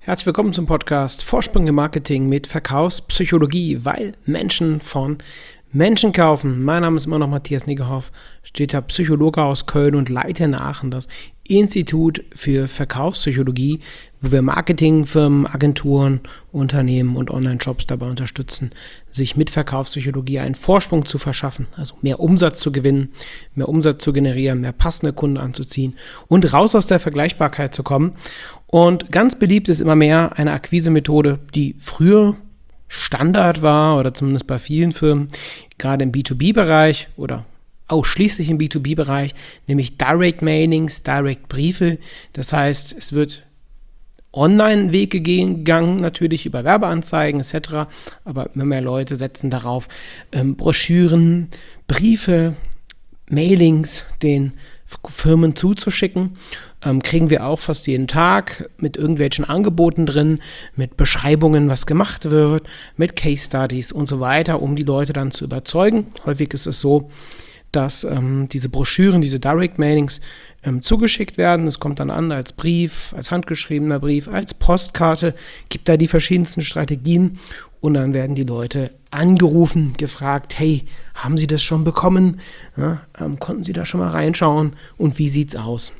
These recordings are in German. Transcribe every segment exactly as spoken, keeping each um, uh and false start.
Herzlich willkommen zum Podcast Vorsprung im Marketing mit Verkaufspsychologie, weil Menschen von Menschen kaufen. Mein Name ist immer noch Matthias Niggerhoff, steter Psychologe aus Köln und leite in Aachen das Institut für Verkaufspsychologie, wo wir Marketingfirmen, Agenturen, Unternehmen und Online-Shops dabei unterstützen, sich mit Verkaufspsychologie einen Vorsprung zu verschaffen, also mehr Umsatz zu gewinnen, mehr Umsatz zu generieren, mehr passende Kunden anzuziehen und raus aus der Vergleichbarkeit zu kommen. Und ganz beliebt ist immer mehr eine Akquise-Methode, die früher Standard war oder zumindest bei vielen Firmen, gerade im B zwei B-Bereich oder ausschließlich im B zwei B-Bereich, nämlich Direct Mailings, Direct Briefe. Das heißt, es wird Online-Wege gegangen, natürlich über Werbeanzeigen et cetera. Aber immer mehr Leute setzen darauf, ähm, Broschüren, Briefe, Mailings den Firmen zuzuschicken. Ähm, kriegen wir auch fast jeden Tag mit irgendwelchen Angeboten drin, mit Beschreibungen, was gemacht wird, mit Case Studies und so weiter, um die Leute dann zu überzeugen. Häufig ist es so, dass ähm, diese Broschüren, diese Direct Mailings ähm, zugeschickt werden. Es kommt dann an als Brief, als handgeschriebener Brief, als Postkarte, gibt da die verschiedensten Strategien und dann werden die Leute angerufen, gefragt, hey, haben Sie das schon bekommen? Ja, ähm, konnten Sie da schon mal reinschauen und wie sieht's aus?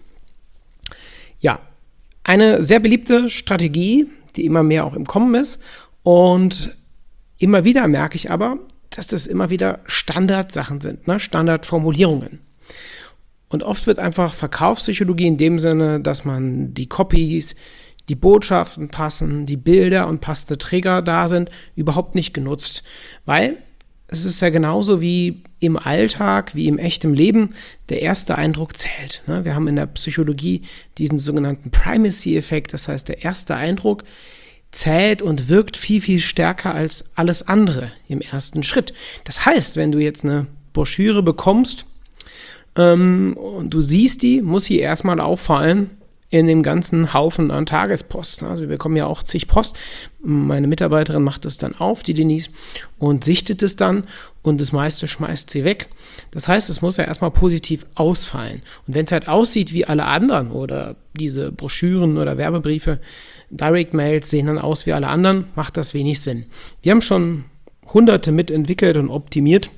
Ja, eine sehr beliebte Strategie, die immer mehr auch im Kommen ist und immer wieder merke ich aber, dass das immer wieder Standardsachen sind, ne? Standardformulierungen. Und oft wird einfach Verkaufspsychologie in dem Sinne, dass man die Copies, die Botschaften passen, die Bilder und passende Trigger da sind, überhaupt nicht genutzt. Weil es ist ja genauso wie im Alltag, wie im echten Leben, der erste Eindruck zählt. Ne? Wir haben in der Psychologie diesen sogenannten Primacy-Effekt, das heißt, der erste Eindruck zählt und wirkt viel, viel stärker als alles andere im ersten Schritt. Das heißt, wenn du jetzt eine Broschüre bekommst ähm, und du siehst die, muss sie erstmal auffallen in dem ganzen Haufen an Tagespost. Also wir bekommen ja auch zig Post. Meine Mitarbeiterin macht es dann auf, die Denise, und sichtet es dann und das meiste schmeißt sie weg. Das heißt, es muss ja erstmal positiv ausfallen. Und wenn es halt aussieht wie alle anderen oder diese Broschüren oder Werbebriefe, Direct Mails sehen dann aus wie alle anderen, macht das wenig Sinn. Wir haben schon hunderte mitentwickelt und optimiert.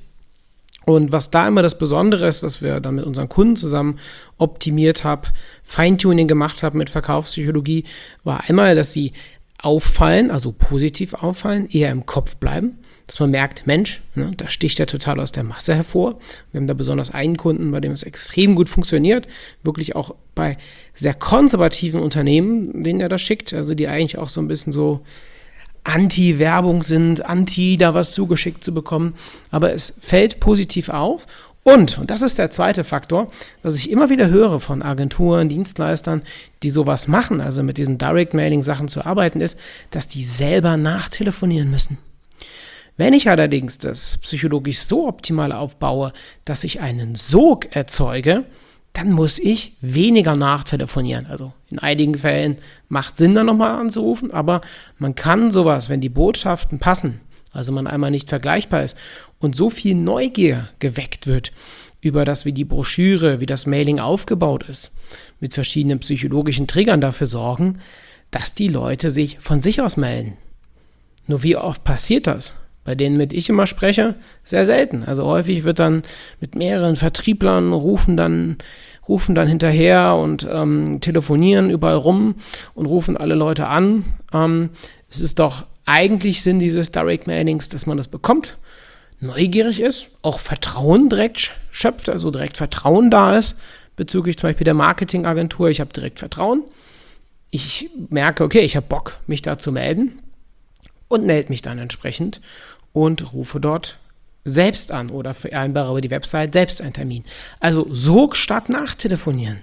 Und was da immer das Besondere ist, was wir dann mit unseren Kunden zusammen optimiert haben, Feintuning gemacht haben mit Verkaufspsychologie, war einmal, dass sie auffallen, also positiv auffallen, eher im Kopf bleiben, dass man merkt, Mensch, ne, da sticht er total aus der Masse hervor. Wir haben da besonders einen Kunden, bei dem es extrem gut funktioniert, wirklich auch bei sehr konservativen Unternehmen, denen er das schickt, also die eigentlich auch so ein bisschen so Anti-Werbung sind, anti da was zugeschickt zu bekommen, aber es fällt positiv auf und, und das ist der zweite Faktor, was ich immer wieder höre von Agenturen, Dienstleistern, die sowas machen, also mit diesen Direct-Mailing-Sachen zu arbeiten, ist, dass die selber nachtelefonieren müssen. Wenn ich allerdings das psychologisch so optimal aufbaue, dass ich einen Sog erzeuge, dann muss ich weniger nachtelefonieren. Also in einigen Fällen macht Sinn, dann nochmal anzurufen, aber man kann sowas, wenn die Botschaften passen, also man einmal nicht vergleichbar ist und so viel Neugier geweckt wird über das, wie die Broschüre, wie das Mailing aufgebaut ist, mit verschiedenen psychologischen Triggern dafür sorgen, dass die Leute sich von sich aus melden. Nur wie oft passiert das? Bei denen, mit ich immer spreche, sehr selten. Also häufig wird dann mit mehreren Vertrieblern, rufen dann, rufen dann hinterher und ähm, telefonieren überall rum und rufen alle Leute an. Ähm, es ist doch eigentlich Sinn dieses Direct Mailings, dass man das bekommt, neugierig ist, auch Vertrauen direkt schöpft, also direkt Vertrauen da ist, bezüglich zum Beispiel der Marketingagentur. Ich habe direkt Vertrauen. Ich merke, okay, ich habe Bock, mich da zu melden. Und melde mich dann entsprechend und rufe dort selbst an oder vereinbare über die Website selbst einen Termin. Also Sog statt nachtelefonieren.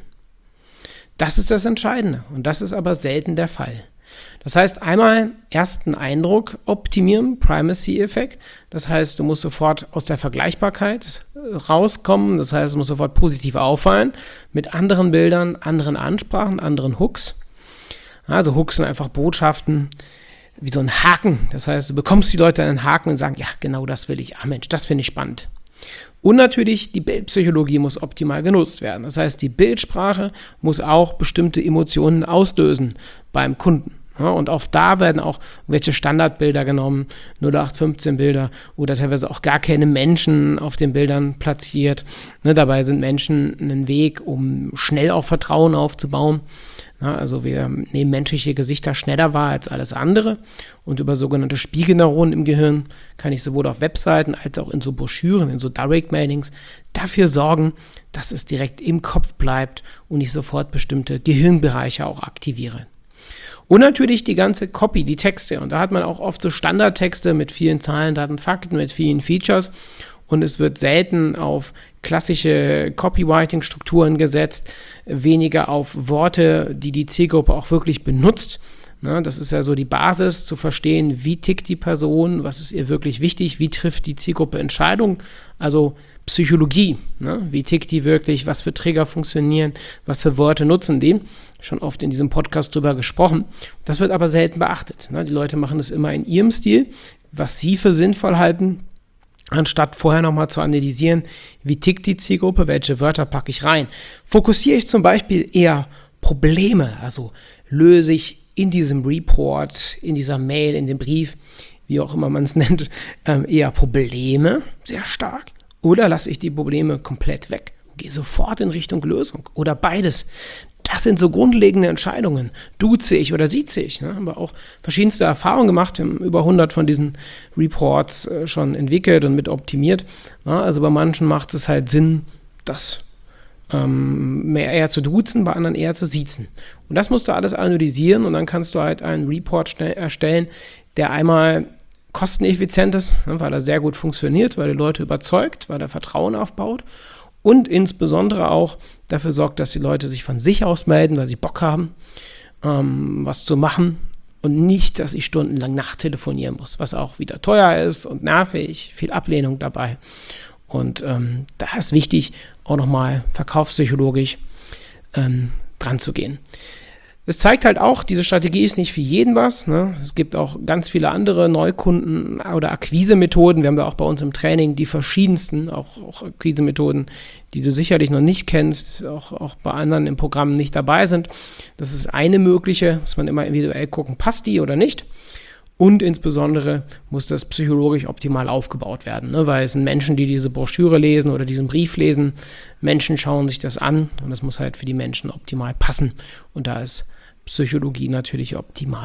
Das ist das Entscheidende und das ist aber selten der Fall. Das heißt, einmal ersten Eindruck optimieren, Primacy-Effekt. Das heißt, du musst sofort aus der Vergleichbarkeit rauskommen. Das heißt, es muss sofort positiv auffallen mit anderen Bildern, anderen Ansprachen, anderen Hooks. Also Hooks sind einfach Botschaften, wie so ein Haken. Das heißt, du bekommst die Leute einen Haken und sagen, ja, genau das will ich. Ah Mensch, das finde ich spannend. Und natürlich, die Bildpsychologie muss optimal genutzt werden. Das heißt, die Bildsprache muss auch bestimmte Emotionen auslösen beim Kunden. Ja, und auch da werden auch welche Standardbilder genommen, null acht fünfzehn Bilder oder teilweise auch gar keine Menschen auf den Bildern platziert. Ne, dabei sind Menschen ein Weg, um schnell auch Vertrauen aufzubauen. Ja, also wir nehmen menschliche Gesichter schneller wahr als alles andere und über sogenannte Spiegelneuronen im Gehirn kann ich sowohl auf Webseiten als auch in so Broschüren, in so Direct Mailings dafür sorgen, dass es direkt im Kopf bleibt und ich sofort bestimmte Gehirnbereiche auch aktiviere. Und natürlich die ganze Copy, die Texte. Und da hat man auch oft so Standardtexte mit vielen Zahlen, Daten, Fakten, mit vielen Features. Und es wird selten auf klassische Copywriting-Strukturen gesetzt, weniger auf Worte, die die Zielgruppe auch wirklich benutzt. Na, das ist ja so die Basis, zu verstehen, wie tickt die Person, was ist ihr wirklich wichtig, wie trifft die Zielgruppe Entscheidungen, also Psychologie, ne? Wie tickt die wirklich, was für Trigger funktionieren, was für Worte nutzen die. Schon oft in diesem Podcast drüber gesprochen. Das wird aber selten beachtet. Ne? Die Leute machen das immer in ihrem Stil, was sie für sinnvoll halten, anstatt vorher nochmal zu analysieren, wie tickt die Zielgruppe, welche Wörter packe ich rein. Fokussiere ich zum Beispiel eher Probleme, also löse ich in diesem Report, in dieser Mail, in dem Brief, wie auch immer man es nennt, ähm, eher Probleme sehr stark oder lasse ich die Probleme komplett weg und gehe sofort in Richtung Lösung oder beides. Das sind so grundlegende Entscheidungen. Duze ich oder sieze ich? Ne? Haben wir auch verschiedenste Erfahrungen gemacht. Wir haben über hundert von diesen Reports äh, schon entwickelt und mit optimiert. Ja, also bei manchen macht es halt Sinn, das ähm, mehr eher zu duzen, bei anderen eher zu siezen. Und das musst du alles analysieren und dann kannst du halt einen Report schnell erstellen, der einmal kosteneffizient ist, ne, weil er sehr gut funktioniert, weil er Leute überzeugt, weil er Vertrauen aufbaut. Und insbesondere auch dafür sorgt, dass die Leute sich von sich aus melden, weil sie Bock haben, ähm, was zu machen und nicht, dass ich stundenlang nachtelefonieren muss, was auch wieder teuer ist und nervig, viel Ablehnung dabei. Und ähm, da ist wichtig, auch nochmal verkaufspsychologisch ähm, dran zu gehen. Es zeigt halt auch, diese Strategie ist nicht für jeden was. Ne? Es gibt auch ganz viele andere Neukunden- oder Akquise-Methoden. Wir haben da auch bei uns im Training die verschiedensten, auch, auch Akquise-Methoden, die du sicherlich noch nicht kennst, auch, auch bei anderen im Programm nicht dabei sind. Das ist eine mögliche, muss man immer individuell gucken, passt die oder nicht. Und insbesondere muss das psychologisch optimal aufgebaut werden, ne? Weil es sind Menschen, die diese Broschüre lesen oder diesen Brief lesen. Menschen schauen sich das an und das muss halt für die Menschen optimal passen. Und da ist Psychologie natürlich optimal.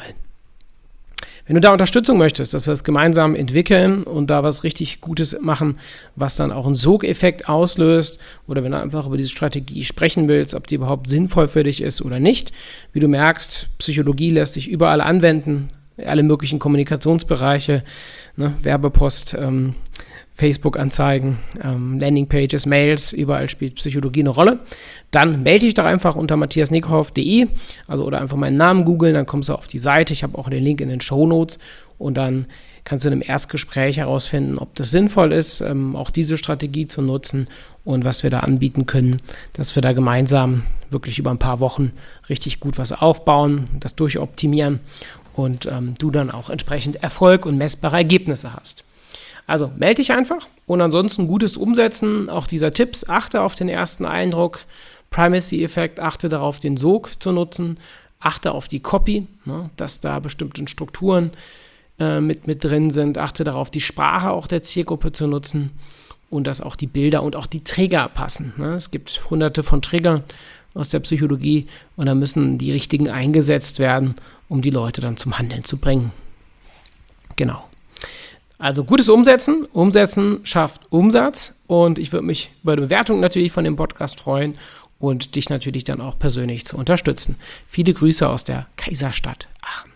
Wenn du da Unterstützung möchtest, dass wir es gemeinsam entwickeln und da was richtig Gutes machen, was dann auch einen Sogeffekt auslöst, oder wenn du einfach über diese Strategie sprechen willst, ob die überhaupt sinnvoll für dich ist oder nicht. Wie du merkst, Psychologie lässt sich überall anwenden, alle möglichen Kommunikationsbereiche, ne, Werbepost, ähm, Facebook-Anzeigen, ähm, Landingpages, Mails, überall spielt Psychologie eine Rolle. Dann melde dich doch einfach unter matthias nickhoff punkt de, also oder einfach meinen Namen googeln, dann kommst du auf die Seite. Ich habe auch den Link in den Shownotes und dann kannst du in einem Erstgespräch herausfinden, ob das sinnvoll ist, ähm, auch diese Strategie zu nutzen und was wir da anbieten können, dass wir da gemeinsam wirklich über ein paar Wochen richtig gut was aufbauen, das durchoptimieren und ähm, du dann auch entsprechend Erfolg und messbare Ergebnisse hast. Also melde dich einfach und ansonsten gutes Umsetzen auch dieser Tipps. Achte auf den ersten Eindruck, Primacy-Effekt, achte darauf, den Sog zu nutzen, achte auf die Copy, ne, dass da bestimmte Strukturen äh, mit, mit drin sind, achte darauf, die Sprache auch der Zielgruppe zu nutzen und dass auch die Bilder und auch die Trigger passen. Ne. Es gibt hunderte von Triggern aus der Psychologie und da müssen die richtigen eingesetzt werden, um die Leute dann zum Handeln zu bringen. Genau. Also gutes Umsetzen. Umsetzen schafft Umsatz und ich würde mich über die Bewertung natürlich von dem Podcast freuen und dich natürlich dann auch persönlich zu unterstützen. Viele Grüße aus der Kaiserstadt Aachen.